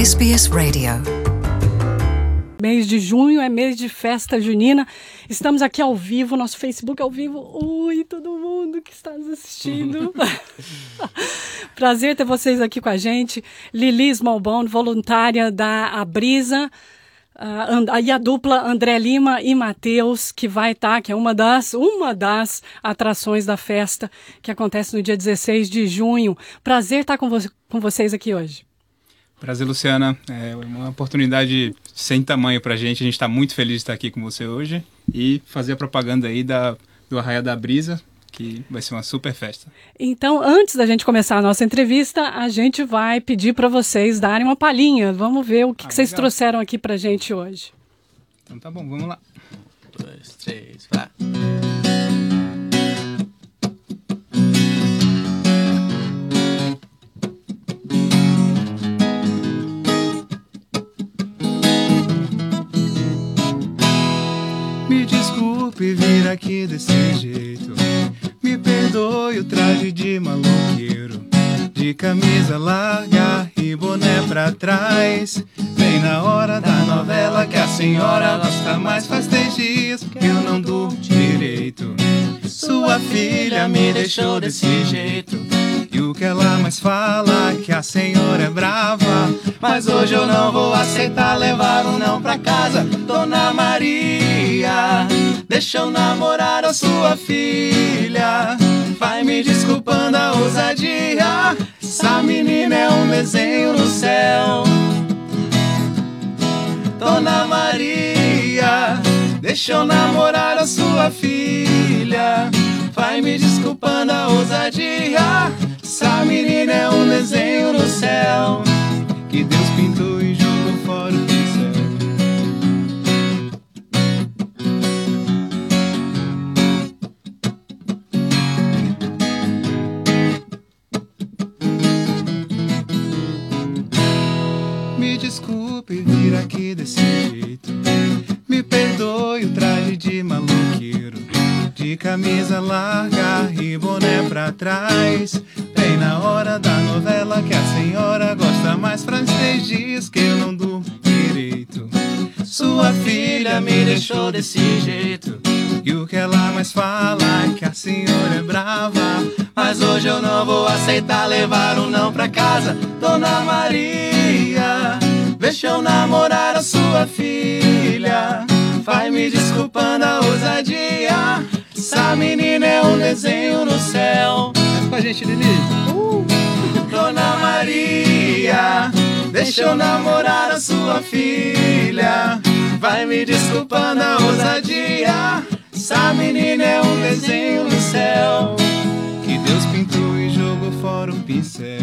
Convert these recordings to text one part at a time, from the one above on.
SBS Radio. Mês de junho é mês de festa junina. Estamos aqui ao vivo, nosso Facebook ao vivo. Oi, todo mundo que está nos assistindo. Prazer ter vocês aqui com a gente. Lili Smallbone, voluntária da Abrisa. E a dupla André Lima e Matheus, que vai estar, que é uma das atrações da festa que acontece no dia 16 de junho. Prazer estar com vocês aqui hoje. Prazer, Luciana. É uma oportunidade sem tamanho pra gente. A gente está muito feliz de estar aqui com você hoje e fazer a propaganda aí do Arraiá da Brisa, que vai ser uma super festa. Então, antes da gente começar a nossa entrevista, a gente vai pedir para vocês darem uma palhinha. Vamos ver o que vocês trouxeram aqui pra gente hoje. Então tá bom, vamos lá. 1, 2, 3, vai! Me desculpe vir aqui desse jeito, me perdoe o traje de maloqueiro, de camisa larga e boné pra trás. Bem na hora da novela que a senhora gosta mais. Faz 3 dias que eu não durmo direito. Sua filha me deixou desse jeito, e o que ela mais fala é que a senhora é brava. Mas hoje eu não vou aceitar levar um não pra casa. Dona Maria, deixa eu namorar a sua filha. Vai me desculpando a ousadia, essa menina é um desenho no céu. Dona Maria, deixa eu namorar a sua filha. Vai me desculpando a ousadia, essa menina é um desenho no céu, que Deus pintou e jogou fora o pincel. Me desculpe vir aqui desse jeito, me perdoe o traje de maloqueiro, de camisa larga e boné pra trás. Bem na hora da novela que a senhora gosta mais. Faz 3 dias que eu não durmo direito. Sua filha me deixou desse jeito, e o que ela mais fala é que a senhora é brava. Mas hoje eu não vou aceitar levar um não pra casa. Dona Maria, deixa eu namorar a sua filha. Vai me desculpando a ousadia, essa menina é um desenho no céu. Vem com a gente, Lili. Dona Maria, deixa eu namorar a sua filha. Vai me desculpando a ousadia, essa menina é um desenho no céu, que Deus pintou e jogou fora o pincel.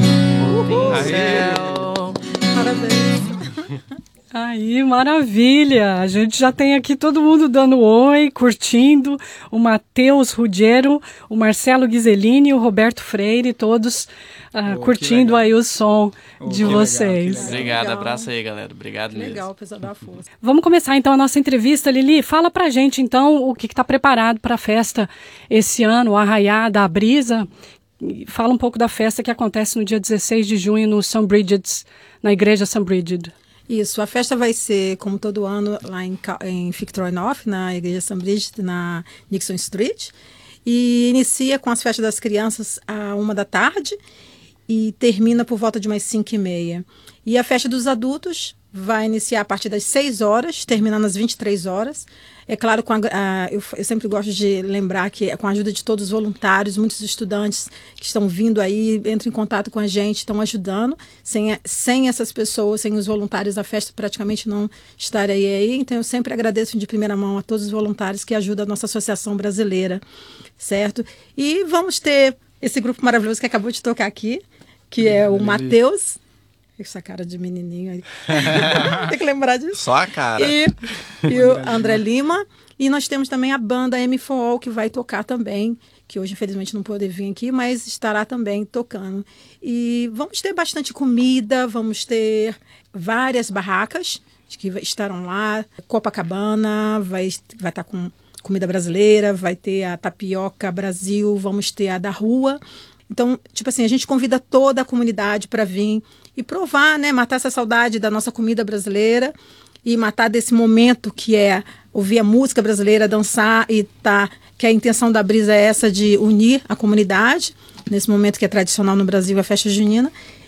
Pincel. Parabéns. Aí, maravilha! A gente já tem aqui todo mundo dando oi, curtindo. O Matheus Ruggiero, o Marcelo Ghiselini, o Roberto Freire, todos curtindo aí o som de vocês. Legal. Obrigado, abraço aí, galera. Obrigado mesmo. Legal, pessoal da força. Vamos começar então a nossa entrevista. Lili, fala pra gente então o que está preparado para a festa esse ano, o Arraiá da Brisa. Fala um pouco da festa que acontece no dia 16 de junho no St. Bridget's, na igreja St. Bridget. Isso, a festa vai ser, como todo ano, lá em Victoria North, na igreja St. Bridget, na Nixon Street. E inicia com as festas das crianças à 1h e termina por volta de umas 5h30. E a festa dos adultos vai iniciar a partir das 6h, terminando às 23h. É claro, eu sempre gosto de lembrar que com a ajuda de todos os voluntários, muitos estudantes que estão vindo aí, entram em contato com a gente, estão ajudando. Sem essas pessoas, sem os voluntários, a festa praticamente não estaria aí. Então, eu sempre agradeço de primeira mão a todos os voluntários que ajudam a nossa associação brasileira, certo? E vamos ter esse grupo maravilhoso que acabou de tocar aqui, que é o Matheus. Essa cara de menininho aí. Tem que lembrar disso. Só a cara. E o André Lima. E nós temos também a banda M4All, que vai tocar também, que hoje infelizmente não pôde vir aqui, mas estará também tocando. E vamos ter bastante comida, vamos ter várias barracas que estarão lá. Copacabana vai estar com comida brasileira, vai ter a Tapioca Brasil, vamos ter a da rua. Então, tipo assim, a gente convida toda a comunidade para vir e provar, né? Matar essa saudade da nossa comida brasileira e matar desse momento que é ouvir a música brasileira, dançar e que a intenção da Brisa é essa de unir a comunidade, nesse momento que é tradicional no Brasil, a festa junina.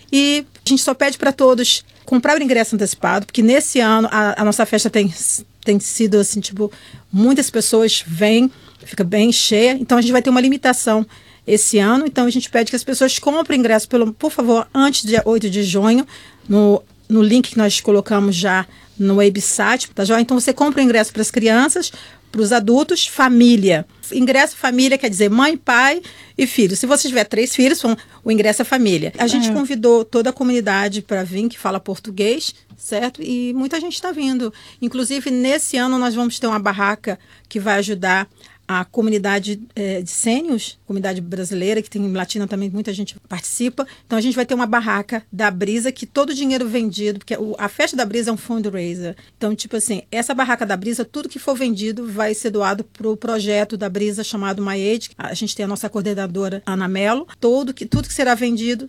E a gente só pede para todos comprar o ingresso antecipado, porque nesse ano a nossa festa tem sido assim, tipo, muitas pessoas vêm, fica bem cheia, então a gente vai ter uma limitação esse ano, então a gente pede que as pessoas comprem ingresso, por favor, antes do dia 8 de junho, no link que nós colocamos já no website, tá joia? Então você compra o ingresso para as crianças, para os adultos, família. Ingresso família quer dizer mãe, pai e filho. Se você tiver 3 filhos, o ingresso é família. A gente convidou toda a comunidade para vir, que fala português, certo? E muita gente está vindo. Inclusive, nesse ano, nós vamos ter uma barraca que vai ajudar a comunidade de sêniors, comunidade brasileira, que tem latina também, muita gente participa. Então, a gente vai ter uma barraca da Brisa, que todo o dinheiro vendido, porque a festa da Brisa é um fundraiser. Então, tipo assim, essa barraca da Brisa, tudo que for vendido vai ser doado para o projeto da Brisa chamado My Age. A gente tem a nossa coordenadora, Ana Mello. Tudo que será vendido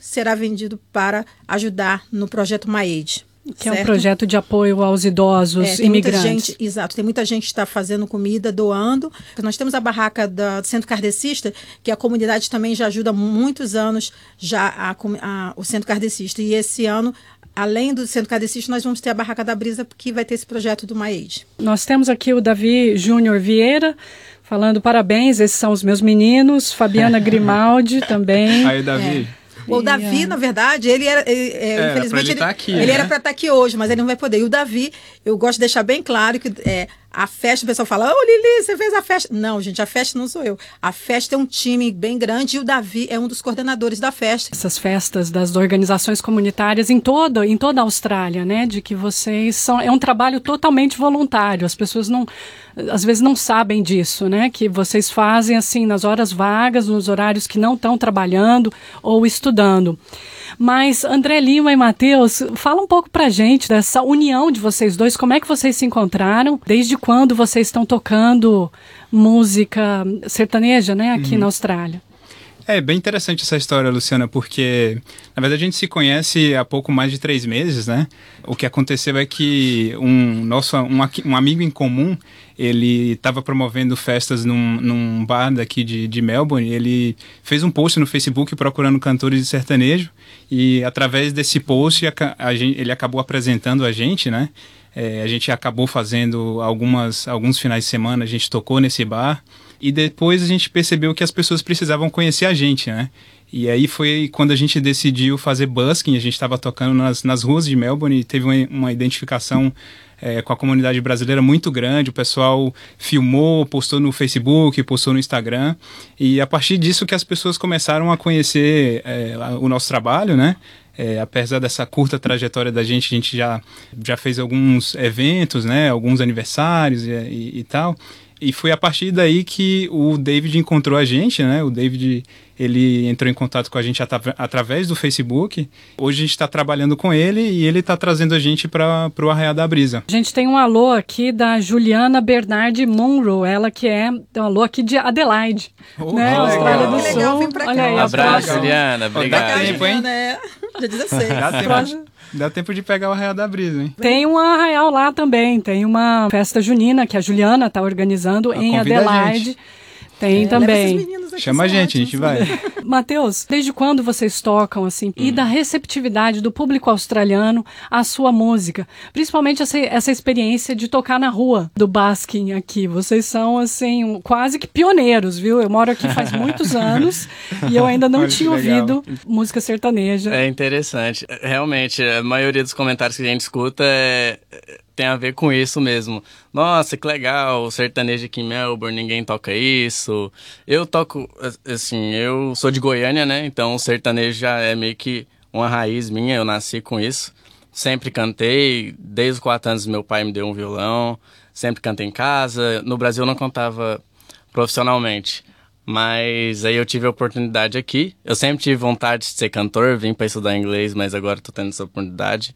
para ajudar no projeto My Age. Que certo? É um projeto de apoio aos idosos imigrantes. Exato, tem muita gente que está fazendo comida, doando. Nós temos a barraca do Centro Kardecista, que a comunidade também já ajuda há muitos anos já o Centro Kardecista. E esse ano, além do Centro Kardecista, nós vamos ter a barraca da Brisa, porque vai ter esse projeto do My Age. Nós temos aqui o Davi Júnior Vieira, falando parabéns, esses são os meus meninos. Fabiana Grimaldi também. Aí, Davi. O Davi, na verdade, infelizmente, ele era para estar aqui hoje, mas ele não vai poder. E o Davi, eu gosto de deixar bem claro que a festa, o pessoal fala, Lili, você fez a festa. Não, gente, a festa não sou eu. A festa é um time bem grande e o Davi é um dos coordenadores da festa. Essas festas das organizações comunitárias em toda a Austrália, né? De que vocês é um trabalho totalmente voluntário. As pessoas às vezes não sabem disso, né? Que vocês fazem assim nas horas vagas, nos horários que não estão trabalhando ou estudando. Mas André Lima e Matheus, fala um pouco pra gente dessa união de vocês dois, como é que vocês se encontraram, desde quando vocês estão tocando música sertaneja, né, aqui na Austrália? É bem interessante essa história, Luciana, porque na verdade a gente se conhece há pouco mais de 3 meses, né? O que aconteceu é que um amigo em comum, ele estava promovendo festas num bar daqui de Melbourne. Ele fez um post no Facebook procurando cantores de sertanejo e através desse post ele acabou apresentando a gente, né? A gente acabou fazendo alguns finais de semana, a gente tocou nesse bar e depois a gente percebeu que as pessoas precisavam conhecer a gente, né? E aí foi quando a gente decidiu fazer busking. A gente estava tocando nas ruas de Melbourne e teve uma identificação com a comunidade brasileira muito grande. O pessoal filmou, postou no Facebook, postou no Instagram. E a partir disso que as pessoas começaram a conhecer o nosso trabalho, né? Apesar dessa curta trajetória da gente, a gente já fez alguns eventos, né? Alguns aniversários e tal. E foi a partir daí que o David encontrou a gente, né? O David, ele entrou em contato com a gente através do Facebook. Hoje a gente está trabalhando com ele e ele está trazendo a gente para o Arraial da Brisa. A gente tem um alô aqui da Juliana Bernardi Monroe, ela que é um alô aqui de Adelaide, né? Austrália do Sul. Legal, vem pra cá. Olha aí, Um abraço, próxima. Juliana. Obrigado. Dá tempo, hein? Já 16. Dá tempo de pegar o Arraial da Brisa, hein? Tem um arraial lá também, tem uma festa junina que a Juliana está organizando em Adelaide. Tem também. Chama a gente vai. Matheus, desde quando vocês tocam, assim, e da receptividade do público australiano à sua música? Principalmente essa experiência de tocar na rua do busking aqui. Vocês são, assim, quase que pioneiros, viu? Eu moro aqui faz muitos anos e eu ainda não tinha ouvido música sertaneja. É interessante. Realmente, a maioria dos comentários que a gente escuta tem a ver com isso mesmo. Nossa, que legal, sertanejo aqui em Melbourne, ninguém toca isso. Eu toco, assim, eu sou de Goiânia, né? Então o sertanejo já é meio que uma raiz minha, eu nasci com isso. Sempre cantei, desde os 4 anos meu pai me deu um violão, sempre cantei em casa. No Brasil eu não cantava profissionalmente, mas aí eu tive a oportunidade aqui. Eu sempre tive vontade de ser cantor, vim para estudar inglês, mas agora estou tendo essa oportunidade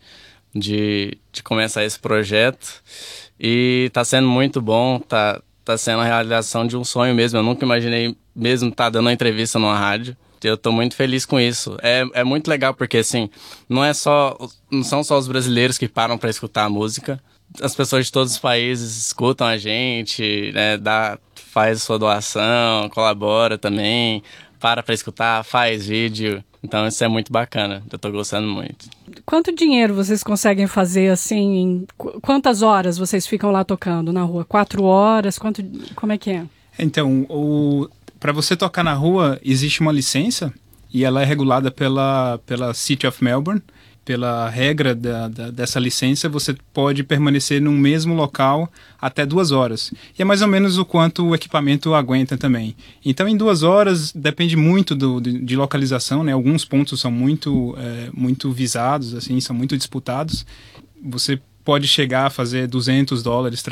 de começar esse projeto e tá sendo muito bom, tá sendo a realização de um sonho mesmo. Eu nunca imaginei mesmo estar dando uma entrevista numa rádio, Eu tô muito feliz com isso. É muito legal porque, assim, não são só os brasileiros que param para escutar a música. As pessoas de todos os países escutam a gente, né, faz sua doação, colabora também, para escutar, faz vídeo. Então isso é muito bacana, eu tô gostando muito. Quanto dinheiro vocês conseguem fazer, assim, quantas horas vocês ficam lá tocando na rua? 4 horas? Como é que é? Então, para você tocar na rua, existe uma licença e ela é regulada pela City of Melbourne. Pela regra dessa licença, você pode permanecer no mesmo local até 2 horas. E é mais ou menos o quanto o equipamento aguenta também. Então, em 2 horas, depende muito de localização, né? Alguns pontos são muito visados, assim, são muito disputados. Você pode chegar a fazer $200,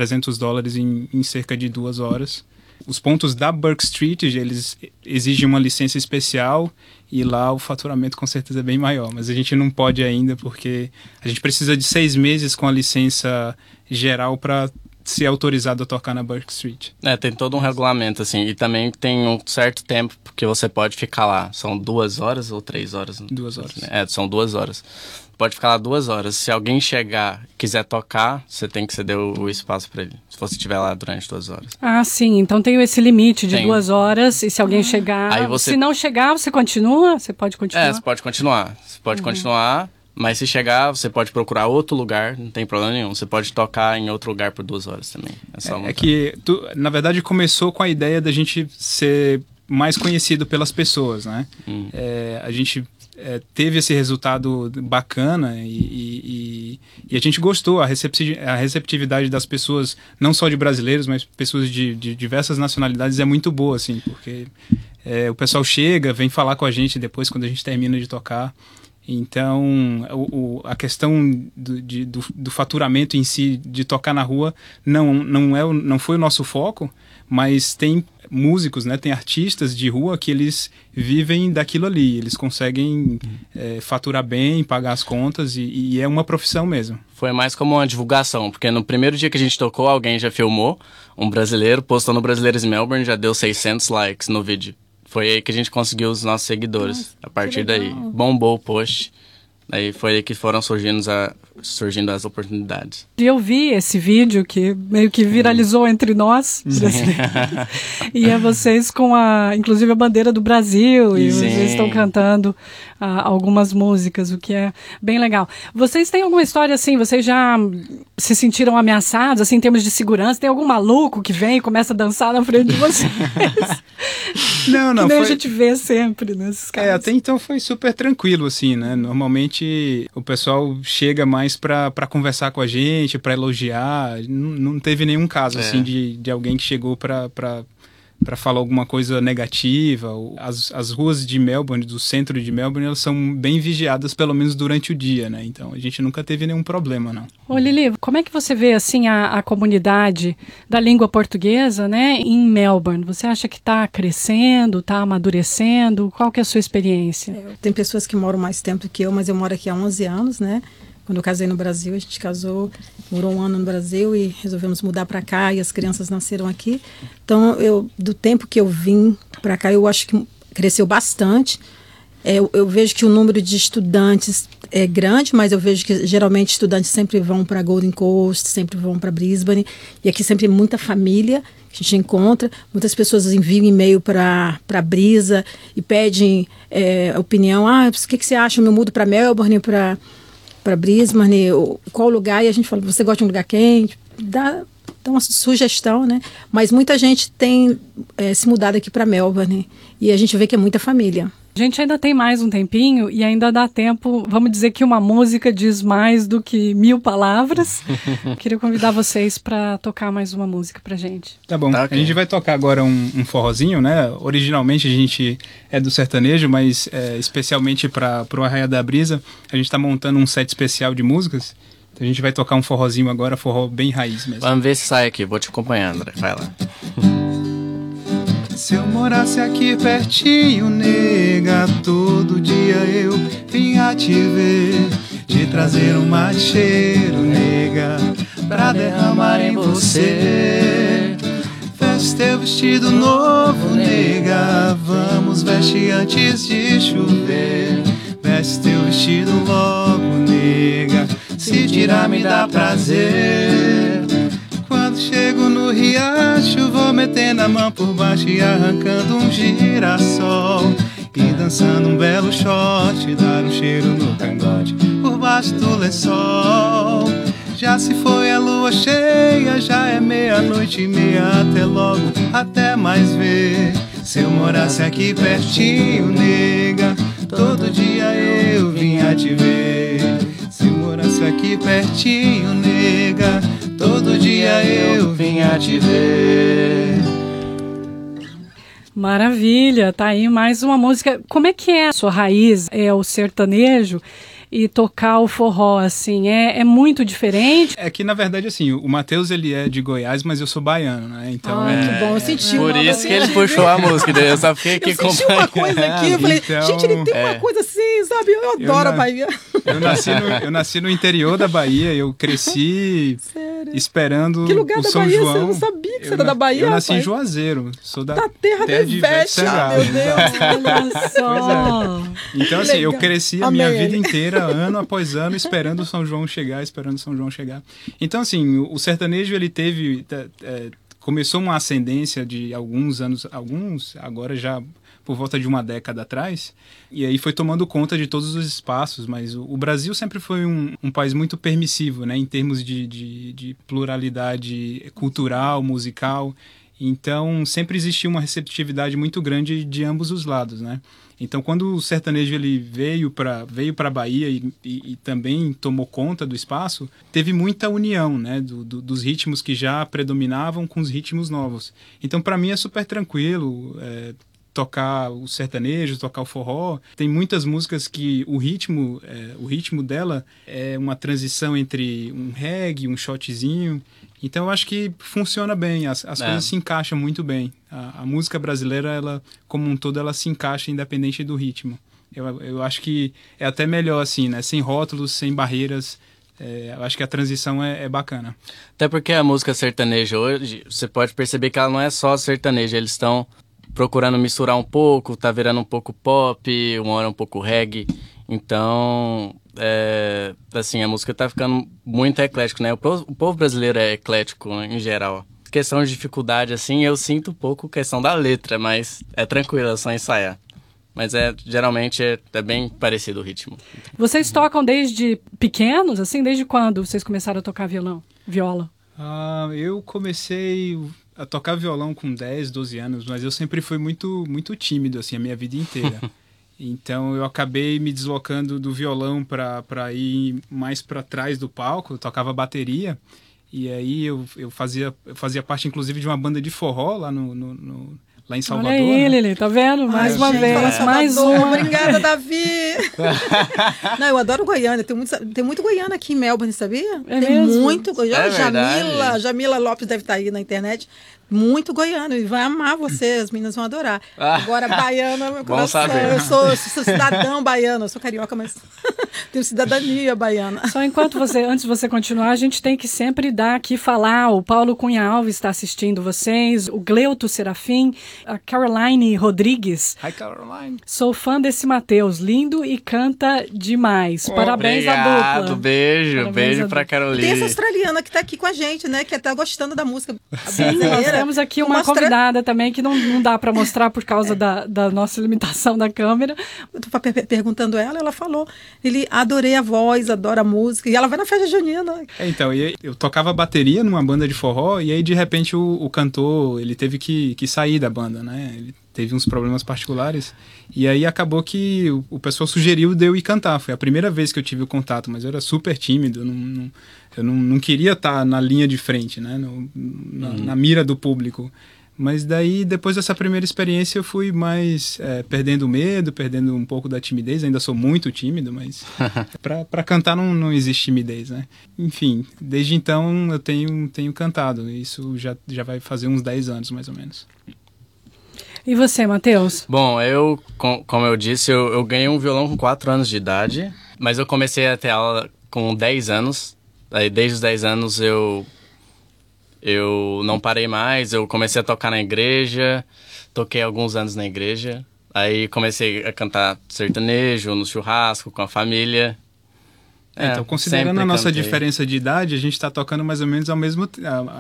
$300 em cerca de 2 horas. Os pontos da Bourke Street, eles exigem uma licença especial e lá o faturamento com certeza é bem maior, mas a gente não pode ainda porque a gente precisa de 6 meses com a licença geral para ser autorizado a tocar na Bourke Street. Tem todo um regulamento, assim, e também tem um certo tempo que você pode ficar lá. São 2 horas ou 3 horas? 2 horas. São 2 horas. Pode ficar lá 2 horas. Se alguém chegar e quiser tocar, você tem que ceder o espaço para ele. Se você estiver lá durante 2 horas. Ah, sim. Então tem esse limite de 2 horas. E se alguém chegar... Se não chegar, você continua? Você pode continuar? Você pode continuar. Você pode continuar. Mas se chegar, você pode procurar outro lugar. Não tem problema nenhum. Você pode tocar em outro lugar por 2 horas também. É que, na verdade, começou com a ideia da gente ser mais conhecido pelas pessoas, né? A gente... teve esse resultado bacana e a gente gostou, a receptividade das pessoas, não só de brasileiros, mas pessoas de diversas nacionalidades é muito boa, assim, porque o pessoal chega, vem falar com a gente depois quando a gente termina de tocar. Então, a questão do faturamento em si, de tocar na rua, não foi o nosso foco, mas tem músicos, né, tem artistas de rua que eles vivem daquilo ali, eles conseguem faturar bem, pagar as contas e é uma profissão mesmo. Foi mais como uma divulgação, porque no primeiro dia que a gente tocou, alguém já filmou, um brasileiro, postou no Brasileiros em Melbourne, já deu 600 likes no vídeo. Foi aí que a gente conseguiu os nossos seguidores. A partir daí, bombou o post. Aí foi aí que foram surgindo as oportunidades. E eu vi esse vídeo que meio que viralizou entre nós. E é vocês com inclusive a bandeira do Brasil. E vocês estão cantando algumas músicas, o que é bem legal. Vocês têm alguma história assim, vocês já se sentiram ameaçados, assim, em termos de segurança? Tem algum maluco que vem e começa a dançar na frente de vocês? Não. Que nem a gente vê sempre nesses casos. Até então foi super tranquilo, assim, né? Normalmente o pessoal chega mais para conversar com a gente, para elogiar. Não teve nenhum caso, assim, de alguém que chegou para falar alguma coisa negativa. As ruas de Melbourne, do centro de Melbourne, elas são bem vigiadas, pelo menos durante o dia, né? Então a gente nunca teve nenhum problema, não. Ô Lili, como é que você vê, assim, a comunidade da língua portuguesa, né, em Melbourne? Você acha que está crescendo, está amadurecendo? Qual que é a sua experiência? Tem pessoas que moram mais tempo que eu, mas eu moro aqui há 11 anos, né? Quando eu casei no Brasil, a gente casou, morou 1 ano no Brasil e resolvemos mudar para cá e as crianças nasceram aqui. Então, do tempo que eu vim para cá, eu acho que cresceu bastante. Eu vejo que o número de estudantes é grande, mas eu vejo que geralmente estudantes sempre vão para Golden Coast, sempre vão para Brisbane. E aqui sempre muita família que a gente encontra. Muitas pessoas enviam e-mail para Brisa e pedem opinião. O que você acha? Eu me mudo para Melbourne, para Brisbane, qual lugar? E a gente fala, você gosta de um lugar quente? Dá uma sugestão, né? Mas muita gente tem se mudado aqui para Melbourne e a gente vê que é muita família. A gente ainda tem mais um tempinho e ainda dá tempo, vamos dizer que uma música diz mais do que 1000 palavras. Queria convidar vocês para tocar mais uma música pra gente. Tá bom, okay. A gente vai tocar agora um forrozinho, né? Originalmente a gente é do sertanejo, mas especialmente pro Arraia da Brisa, a gente tá montando um set especial de músicas. Então a gente vai tocar um forrozinho agora, forró bem raiz mesmo. Vamos ver se sai aqui, vou te acompanhar, André, vai lá. Se eu morasse aqui pertinho, nega, todo dia eu vinha te ver, te trazer um mate cheiro, nega, pra derramar em você. Veste teu vestido novo, nega, vamos nos veste antes de chover. Veste teu vestido logo, nega, se tirar me dá prazer. Quando chego no riacho, vou metendo a mão por baixo e arrancando um girassol. E dançando um belo shot, dar um cheiro no cangote por baixo do lençol. Já se foi a lua cheia, já é meia-noite e meia. Até logo, até mais ver. Se eu morasse aqui pertinho, nega, todo dia eu vinha te ver. Se eu morasse aqui pertinho, nega, todo dia eu vinha te ver. Maravilha, tá aí mais uma música. Como é que é a sua raiz? É o sertanejo e tocar o forró, assim, é muito diferente? É que, na verdade, assim, o Matheus, ele é de Goiás, mas eu sou baiano, né? Então, Que bom, eu senti Por uma isso que coisa. ele puxou a música, daí eu só fiquei aqui Eu senti uma coisa aqui, eu falei, Então, gente, ele tem uma coisa assim, sabe? Eu adoro a Bahia. Eu nasci no interior da Bahia, eu cresci esperando Que lugar o da São Bahia? João. Você não sabia que você era da Bahia, Eu nasci em rapaz? Juazeiro, sou da terra do de Ivete, Sangalo, meu Deus. exato. Olha só. Então, assim, eu Legal. cresci a Amei minha ele. vida inteira, ano após ano, esperando o São João chegar. Então, assim, o sertanejo, ele teve... começou uma ascendência de alguns anos, agora já por volta de uma década atrás, e aí foi tomando conta de todos os espaços, mas o Brasil sempre foi um país muito permissivo, né, em termos de pluralidade cultural, musical. Então, sempre existiu uma receptividade muito grande de ambos os lados, né? Então, quando o sertanejo ele veio para a Bahia e também tomou conta do espaço, teve muita união, né? Dos ritmos que já predominavam com os ritmos novos. Então, para mim é super tranquilo tocar o sertanejo, tocar o forró. Tem muitas músicas que o ritmo dela é uma transição entre um reggae, um shotzinho. Então eu acho que funciona bem, as coisas se encaixam muito bem. A música brasileira, ela, como um todo, ela se encaixa independente do ritmo. Eu acho que é até melhor assim, né? Sem rótulos, sem barreiras. Eu acho que a transição é bacana. Até porque a música sertaneja hoje, você pode perceber que ela não é só sertaneja, eles estão procurando misturar um pouco, tá virando um pouco pop, uma hora um pouco reggae. Então, assim, a música tá ficando muito eclético, né? O povo brasileiro é eclético, né, em geral. Questão de dificuldade, assim, eu sinto um pouco questão da letra, mas é tranquilo, é só ensaiar. Mas geralmente é bem parecido o ritmo. Vocês tocam desde pequenos, assim? Desde quando vocês começaram a tocar viola? Eu comecei a tocar violão com 10, 12 anos, mas eu sempre fui muito, muito tímido, assim, a minha vida inteira. Então eu acabei me deslocando do violão para ir mais para trás do palco, eu tocava bateria, e aí eu fazia parte, inclusive, de uma banda de forró lá lá em Salvador. Olha aí, né? Lili, tá vendo? Mais uma gente, vez, fala mais Salvador. uma. Obrigada, Davi. Não, eu adoro Goiânia. Tem muito Goiânia aqui em Melbourne, sabia? É tem mesmo? muito. É verdade. Jamila Lopes deve estar aí na internet. Muito goiano. E vai amar você, as meninas vão adorar. Agora, baiana é meu Bom coração. saber. Eu sou cidadão baiano. Eu sou carioca, mas tenho cidadania baiana. Só antes de você continuar, a gente tem que sempre falar. O Paulo Cunha Alves está assistindo vocês, o Gleuto Serafim, a Caroline Rodrigues. Hi, Caroline. Sou fã desse Matheus, lindo e canta demais. Parabéns à Obrigado, dupla. beijo Parabéns beijo à pra dupla. Caroline. Tem essa australiana que tá aqui com a gente, né? Que tá gostando da música Sim, nós brasileira. temos aqui uma Mostra- convidada também que não dá para mostrar por causa da nossa limitação da câmera. Eu tô perguntando ela falou, ele adorei a voz, adora a música, e ela vai na festa junina. Então, eu tocava bateria numa banda de forró, e aí de repente o cantor, ele teve que sair da banda, né? Ele teve uns problemas particulares, e aí acabou que o pessoal sugeriu de eu ir cantar. Foi a primeira vez que eu tive o contato, mas eu era super tímido, eu não queria estar na linha de frente, né? Na mira do público. Mas daí, depois dessa primeira experiência, eu fui mais perdendo o medo, perdendo um pouco da timidez. Ainda sou muito tímido, mas para cantar não existe timidez, né? Enfim, desde então eu tenho cantado. Isso já vai fazer uns 10 anos, mais ou menos. E você, Matheus? Bom, como eu disse, eu ganhei um violão com 4 anos de idade, mas eu comecei a ter aula com 10 anos. Aí, desde os 10 anos, eu não parei mais, eu comecei a tocar na igreja, toquei alguns anos na igreja, Aí comecei a cantar sertanejo no churrasco com a família. Então, considerando a nossa diferença de idade, a gente está tocando mais ou menos ao mesmo...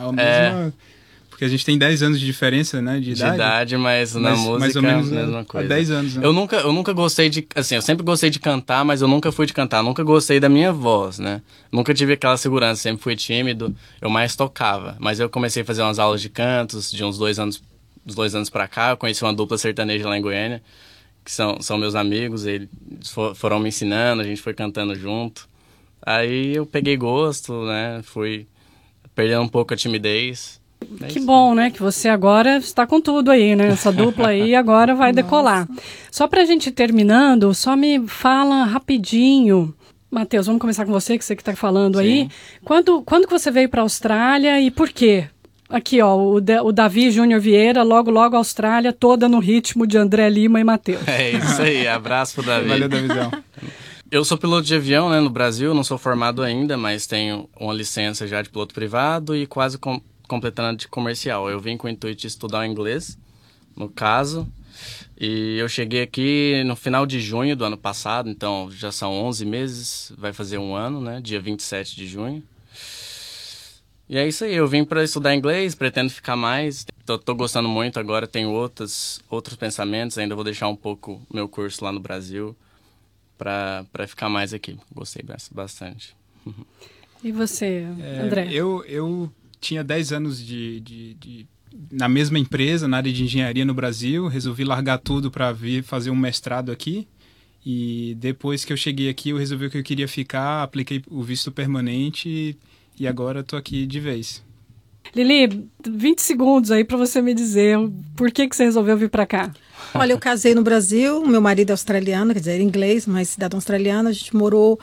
Porque a gente tem 10 anos de diferença, né, de idade. Mas na música mais ou menos, a mesma coisa. Há 10 anos, né? Eu nunca gostei de... Assim, eu sempre gostei de cantar, mas eu nunca fui de cantar. Nunca gostei da minha voz, né? Nunca tive aquela segurança, sempre fui tímido. Eu mais tocava. Mas eu comecei a fazer umas aulas de cantos de uns 2 anos pra cá. Eu conheci uma dupla sertaneja lá em Goiânia, que são meus amigos. Eles foram me ensinando, a gente foi cantando junto. Aí eu peguei gosto, né? Fui perdendo um pouco a timidez. Que bom, né? Que você agora está com tudo aí, né? Essa dupla aí agora vai decolar. Só pra gente ir terminando, só me fala rapidinho. Matheus, vamos começar com você, que você que está falando aí. Quando que você veio para a Austrália e por quê? Aqui, ó, o Davi Júnior Vieira, logo a Austrália, toda no ritmo de André Lima e Matheus. É isso aí, abraço pro Davi. Valeu, Davizão. Eu sou piloto de avião, né, no Brasil, não sou formado ainda, mas tenho uma licença já de piloto privado e quase completando de comercial. Eu vim com o intuito de estudar o inglês, no caso, e eu cheguei aqui no final de junho do ano passado, então já são 11 meses, vai fazer um ano, né, dia 27 de junho. E é isso aí, eu vim para estudar inglês, pretendo ficar mais, tô gostando muito agora, tenho outros pensamentos, ainda vou deixar um pouco meu curso lá no Brasil para ficar mais aqui, gostei bastante. E você, André? Eu tinha 10 anos na mesma empresa, na área de engenharia no Brasil, resolvi largar tudo para vir fazer um mestrado aqui, e depois que eu cheguei aqui eu resolvi que eu queria ficar, apliquei o visto permanente e agora estou aqui de vez. Lili, 20 segundos aí para você me dizer por que você resolveu vir para cá. Olha, eu casei no Brasil, meu marido é australiano, quer dizer, inglês, mas cidadão australiano. A gente morou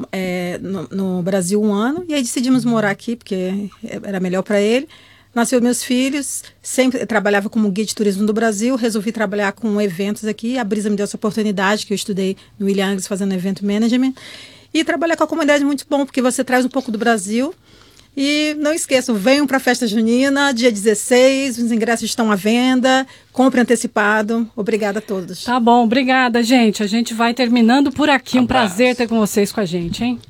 no Brasil 1 ano e aí decidimos morar aqui porque era melhor para ele. Nasceu meus filhos, sempre trabalhava como guia de turismo do Brasil, resolvi trabalhar com eventos aqui. A Brisa me deu essa oportunidade, que eu estudei no William Angus fazendo event management. E trabalhar com a comunidade é muito bom, porque você traz um pouco do Brasil. E não esqueçam, venham para a festa junina, dia 16, os ingressos estão à venda, compre antecipado. Obrigada a todos. Tá bom, obrigada, gente. A gente vai terminando por aqui. Um prazer ter com vocês com a gente, hein?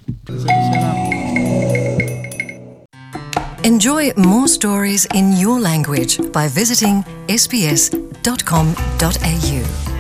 Enjoy more stories in your language by visiting sbs.com.au.